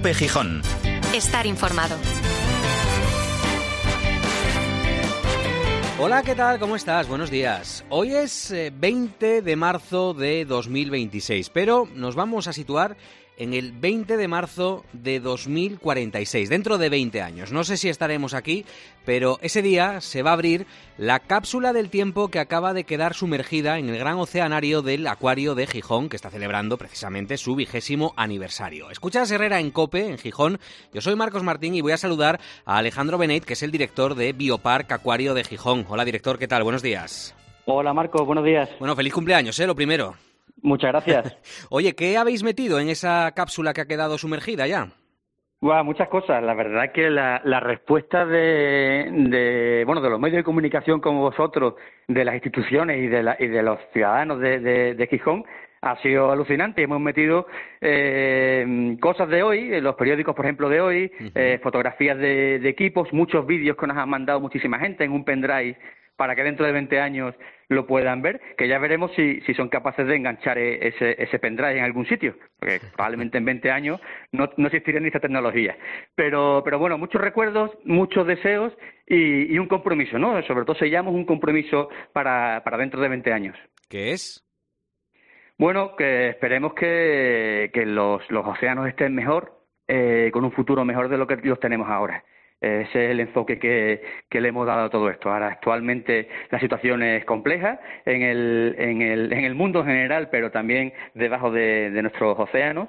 COPE Gijón. Estar informado. Hola, ¿qué tal? ¿Cómo estás? Buenos días. Hoy es 20 de marzo de 2026, pero nos vamos a situar en el 20 de marzo de 2046, dentro de 20 años. No sé si estaremos aquí, pero ese día se va a abrir la cápsula del tiempo que acaba de quedar sumergida en el gran oceanario del Acuario de Gijón, que está celebrando precisamente su 20º aniversario. Escuchas Herrera en COPE, en Gijón. Yo soy Marcos Martín y voy a saludar a Alejandro Beneit, que es el director de Biopark Acuario de Gijón. Hola, director, ¿qué tal? Buenos días. Hola, Marcos, buenos días. Bueno, feliz cumpleaños, lo primero. Muchas gracias. Oye, ¿qué habéis metido en esa cápsula que ha quedado sumergida ya? Muchas cosas. La verdad que la respuesta de los medios de comunicación como vosotros, de las instituciones y de los ciudadanos de Gijón ha sido alucinante. Hemos metido cosas de hoy, en los periódicos, por ejemplo, de hoy, fotografías de equipos, muchos vídeos que nos han mandado muchísima gente en un pendrive para que dentro de 20 años lo puedan ver, que ya veremos si son capaces de enganchar ese pendrive en algún sitio, porque probablemente en 20 años no existiría ni esta tecnología. Pero bueno, muchos recuerdos, muchos deseos y un compromiso, ¿no? Sobre todo sellamos un compromiso para dentro de 20 años. ¿Qué es? Bueno, que esperemos que los océanos estén mejor, con un futuro mejor de lo que los tenemos ahora. Ese es el enfoque que le hemos dado a todo esto. Ahora, actualmente la situación es compleja en el mundo en general, pero también debajo de nuestros océanos,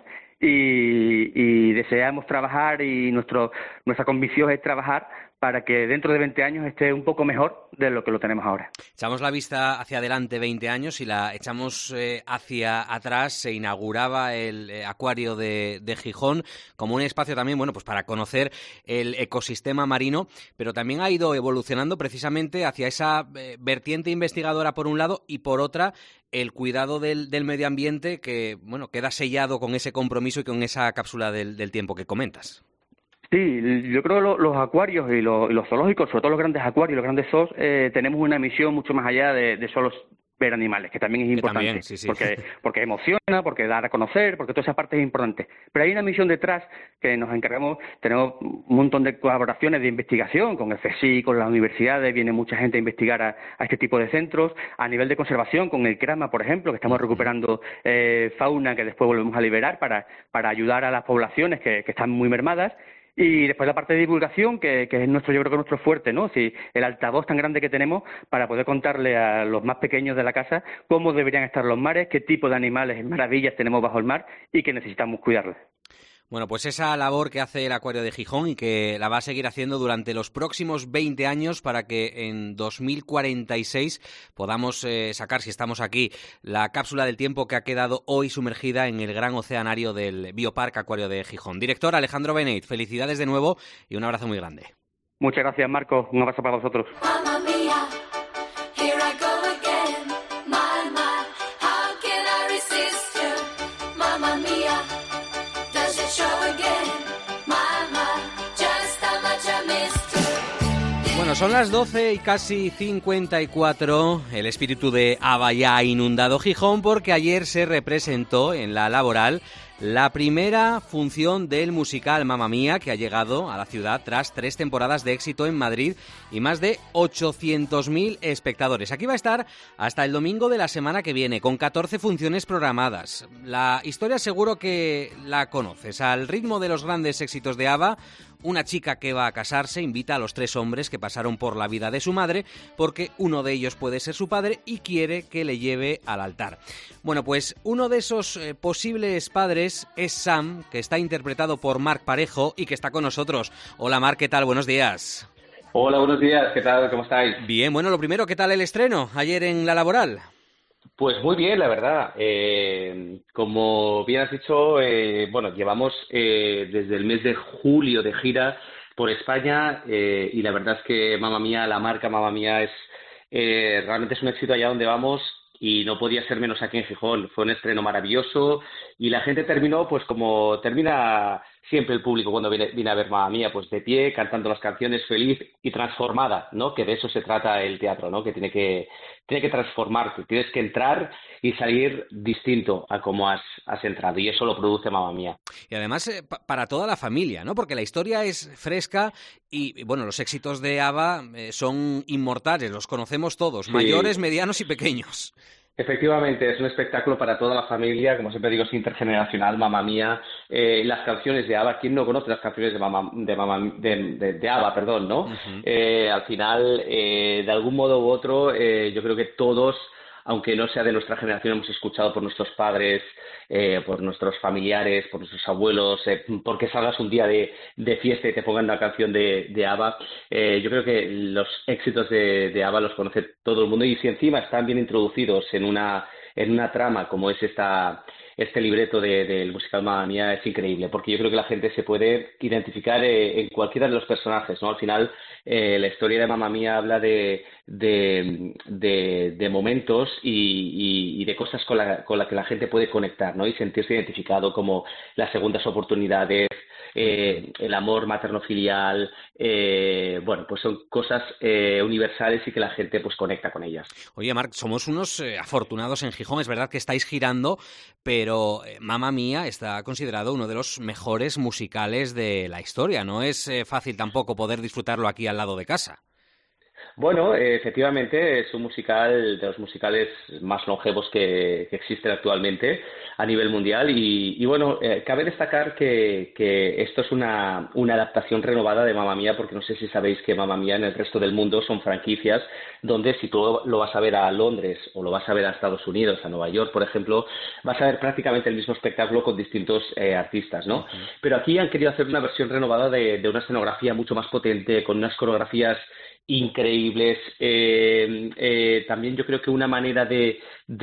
y deseamos trabajar, y nuestra convicción es trabajar para que dentro de 20 años esté un poco mejor de lo que lo tenemos ahora. Echamos la vista hacia adelante 20 años y la echamos hacia atrás. Se inauguraba el Acuario de Gijón como un espacio también, bueno, pues para conocer el ecosistema marino, pero también ha ido evolucionando precisamente hacia esa vertiente investigadora por un lado y por otra el cuidado del medio ambiente que, bueno, queda sellado con ese compromiso y con esa cápsula del tiempo que comentas. Sí, yo creo que los acuarios y los zoológicos, sobre todo los grandes acuarios, los grandes zoos, tenemos una misión mucho más allá de solo ver animales, que también es importante, también, sí. Porque emociona, porque da a conocer, porque toda esa parte es importante. Pero hay una misión detrás que nos encargamos, tenemos un montón de colaboraciones de investigación con el CSIC, con las universidades, viene mucha gente a investigar a este tipo de centros, a nivel de conservación, con el CRAMA, por ejemplo, que estamos recuperando fauna que después volvemos a liberar para ayudar a las poblaciones que están muy mermadas. Y después la parte de divulgación, que es yo creo que es nuestro fuerte, ¿no? Sí, el altavoz tan grande que tenemos para poder contarle a los más pequeños de la casa cómo deberían estar los mares, qué tipo de animales, maravillas tenemos bajo el mar y que necesitamos cuidarlos. Bueno, pues esa labor que hace el Acuario de Gijón y que la va a seguir haciendo durante los próximos 20 años para que en 2046 podamos sacar, si estamos aquí, la cápsula del tiempo que ha quedado hoy sumergida en el gran oceanario del Biopark Acuario de Gijón. Director Alejandro Beneit, felicidades de nuevo y un abrazo muy grande. Muchas gracias, Marco. Un abrazo para vosotros. Mamma mía, here I go again. My, how can I resist you? Mamma mía. Bueno, son las 12 y casi 54. El espíritu de ABBA ya ha inundado Gijón porque ayer se representó en la Laboral la primera función del musical Mamma Mía, que ha llegado a la ciudad tras 3 temporadas de éxito en Madrid y más de 800.000 espectadores. Aquí va a estar hasta el domingo de la semana que viene, con 14 funciones programadas. La historia seguro que la conoces. Al ritmo de los grandes éxitos de ABBA, una chica que va a casarse invita a los 3 hombres que pasaron por la vida de su madre, porque uno de ellos puede ser su padre y quiere que le lleve al altar. Bueno, pues uno de esos posibles padres es Sam, que está interpretado por Marc Parejo y que está con nosotros. Hola Marc, ¿qué tal? Buenos días. Hola, buenos días, ¿qué tal? ¿Cómo estáis? Bien, bueno, lo primero, ¿qué tal el estreno ayer en la Laboral? Pues muy bien, la verdad. Como bien has dicho, llevamos desde el mes de julio de gira por España y la verdad es que Mamma Mía, la marca Mamma Mía realmente es un éxito allá donde vamos y no podía ser menos aquí en Gijón. Fue un estreno maravilloso y la gente terminó pues como termina siempre el público cuando viene a ver Mamma Mía, pues de pie, cantando las canciones, feliz y transformada, ¿no? Que de eso se trata el teatro, ¿no? Que tiene que transformarte, tienes que entrar y salir distinto a como has entrado, y eso lo produce Mamma Mía. Y además para toda la familia, ¿no? Porque la historia es fresca y, bueno, los éxitos de ABBA son inmortales, los conocemos todos, sí, mayores, medianos y pequeños. Efectivamente, es un espectáculo para toda la familia, como siempre digo, es intergeneracional, Mamma Mía, las canciones de ABBA, ¿quién no conoce las canciones de ABBA, perdón, ¿no? Uh-huh. Al final, de algún modo u otro, yo creo que todos, aunque no sea de nuestra generación, hemos escuchado por nuestros padres, por nuestros familiares, por nuestros abuelos, porque salgas un día de fiesta y te pongan una canción de ABBA. Yo creo que los éxitos de ABBA los conoce todo el mundo, y si encima están bien introducidos en una trama como es este libreto del musical Mamma Mía, es increíble, porque yo creo que la gente se puede identificar en cualquiera de los personajes, ¿no? Al final, la historia de Mamma Mía habla de momentos y de cosas con la que la gente puede conectar, ¿no? Y sentirse identificado, como las segundas oportunidades, el amor materno-filial, bueno, pues son cosas universales y que la gente pues conecta con ellas. Oye, Marc, somos unos afortunados en Gijón, es verdad que estáis girando, pero Mamma Mía está considerado uno de los mejores musicales de la historia. No es fácil tampoco poder disfrutarlo aquí al lado de casa. Bueno, efectivamente es un musical de los musicales más longevos que existen actualmente a nivel mundial y bueno, cabe destacar que esto es una adaptación renovada de Mamma Mía, porque no sé si sabéis que Mamma Mía en el resto del mundo son franquicias donde si tú lo vas a ver a Londres o lo vas a ver a Estados Unidos, a Nueva York, por ejemplo, vas a ver prácticamente el mismo espectáculo con distintos artistas, ¿no? Uh-huh. Pero aquí han querido hacer una versión renovada de una escenografía mucho más potente, con unas coreografías increíbles, también yo creo que una manera de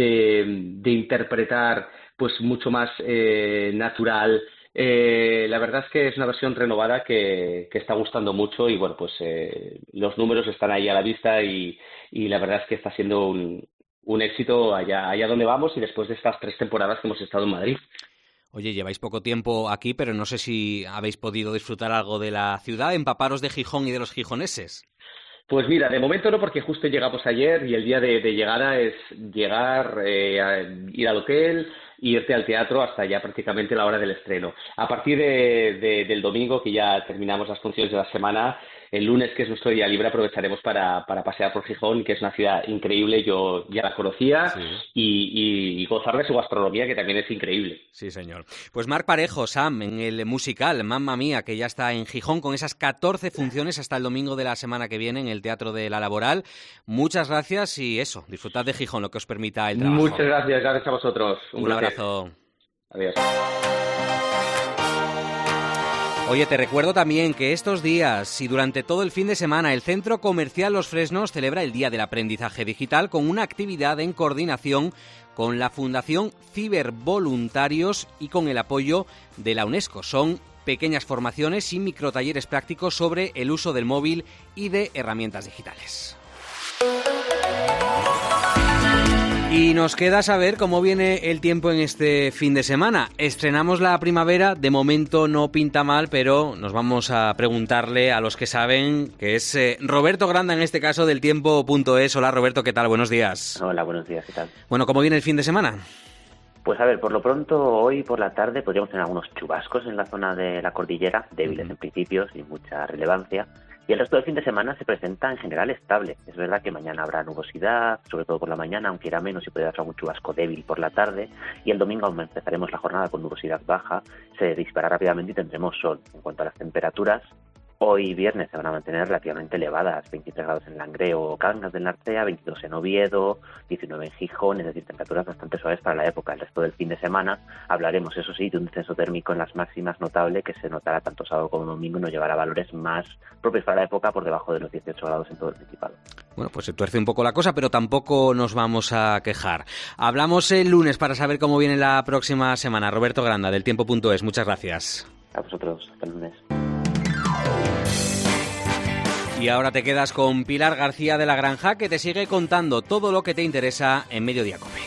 interpretar pues mucho más natural. La verdad es que es una versión renovada que está gustando mucho y bueno, pues los números están ahí a la vista y la verdad es que está siendo un éxito allá donde vamos, y después de estas 3 temporadas que hemos estado en Madrid. Oye, lleváis poco tiempo aquí, pero no sé si habéis podido disfrutar algo de la ciudad, empaparos de Gijón y de los gijoneses. Pues mira, de momento no, porque justo llegamos ayer y el día de llegada es llegar, ir al hotel, irte al teatro hasta ya prácticamente la hora del estreno. A partir del domingo, que ya terminamos las funciones de la semana, el lunes, que es nuestro día libre, aprovecharemos para pasear por Gijón, que es una ciudad increíble. Yo ya la conocía, sí, y gozar de su gastronomía, que también es increíble. Sí, señor. Pues Marc Parejo, Sam, en el musical Mamma Mía, que ya está en Gijón con esas 14 funciones hasta el domingo de la semana que viene en el Teatro de la Laboral. Muchas gracias y eso, disfrutad de Gijón, lo que os permita el trabajo. Muchas gracias a vosotros. Un abrazo. Adiós. Oye, te recuerdo también que estos días y durante todo el fin de semana el Centro Comercial Los Fresnos celebra el Día del Aprendizaje Digital con una actividad en coordinación con la Fundación Cibervoluntarios y con el apoyo de la UNESCO. Son pequeñas formaciones y microtalleres prácticos sobre el uso del móvil y de herramientas digitales. Y nos queda saber cómo viene el tiempo en este fin de semana. Estrenamos la primavera, de momento no pinta mal, pero nos vamos a preguntarle a los que saben, que es Roberto Granda, en este caso, del Tiempo.es. Hola Roberto, ¿qué tal? Buenos días. Hola, buenos días, ¿qué tal? Bueno, ¿cómo viene el fin de semana? Pues a ver, por lo pronto, hoy por la tarde podríamos tener algunos chubascos en la zona de la cordillera, débiles en principio, sin mucha relevancia. Y el resto del fin de semana se presenta en general estable. Es verdad que mañana habrá nubosidad, sobre todo por la mañana, aunque irá menos y puede dar algún chubasco débil por la tarde. Y el domingo empezaremos la jornada con nubosidad baja, se dispara rápidamente y tendremos sol. En cuanto a las temperaturas, hoy viernes se van a mantener relativamente elevadas, 23 grados en Langreo o Cangas del Narcea, 22 en Oviedo, 19 en Gijón, es decir, temperaturas bastante suaves para la época. El resto del fin de semana hablaremos, eso sí, de un descenso térmico en las máximas notable que se notará tanto sábado como domingo y nos llevará a valores más propios para la época, por debajo de los 18 grados en todo el Principado. Bueno, pues se tuerce un poco la cosa, pero tampoco nos vamos a quejar. Hablamos el lunes para saber cómo viene la próxima semana. Roberto Granda, del Tiempo.es, muchas gracias. A vosotros, hasta el lunes. Y ahora te quedas con Pilar García de la Granja, que te sigue contando todo lo que te interesa en Mediodía Cope.